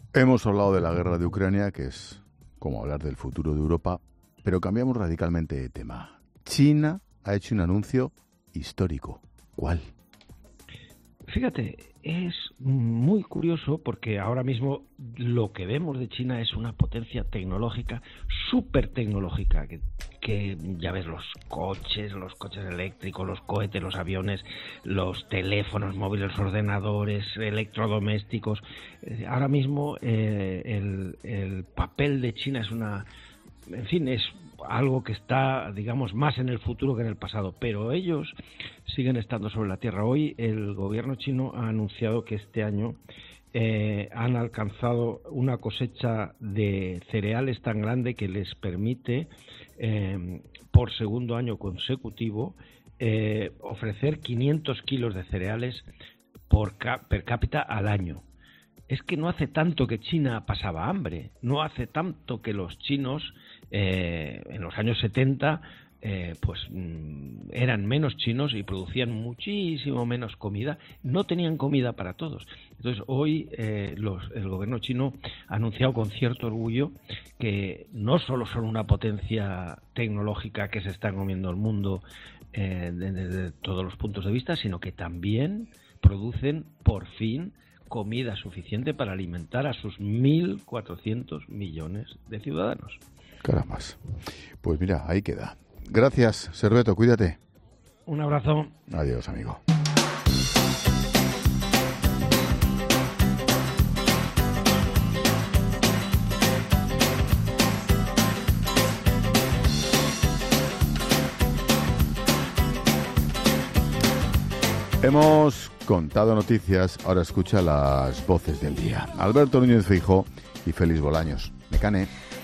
Hemos hablado de la guerra de Ucrania, que es como hablar del futuro de Europa, pero cambiamos radicalmente de tema. China ha hecho un anuncio histórico. ¿Cuál? Fíjate, es muy curioso porque ahora mismo lo que vemos de China es una potencia tecnológica, súper tecnológica, que ya ves los coches eléctricos, los cohetes, los aviones, los teléfonos móviles, los ordenadores, electrodomésticos. Ahora mismo el papel de China es algo que está, digamos, más en el futuro que en el pasado, pero ellos siguen estando sobre la tierra. Hoy el gobierno chino ha anunciado que este año han alcanzado una cosecha de cereales tan grande que les permite, por segundo año consecutivo, ofrecer 500 kilos de cereales per cápita al año. Es que no hace tanto que China pasaba hambre, no hace tanto que los chinos en los años 70 eran menos chinos y producían muchísimo menos comida, no tenían comida para todos. Entonces hoy el gobierno chino ha anunciado con cierto orgullo que no solo son una potencia tecnológica que se está comiendo el mundo desde todos los puntos de vista, sino que también producen por fin comida suficiente para alimentar a sus 1.400 millones de ciudadanos. Caramba. Pues mira, ahí queda. Gracias, Serveto, cuídate. Un abrazo. Adiós, amigo. Hemos contado noticias, ahora escucha las voces del día. Alberto Núñez Feijóo y Félix Bolaños. Mecane.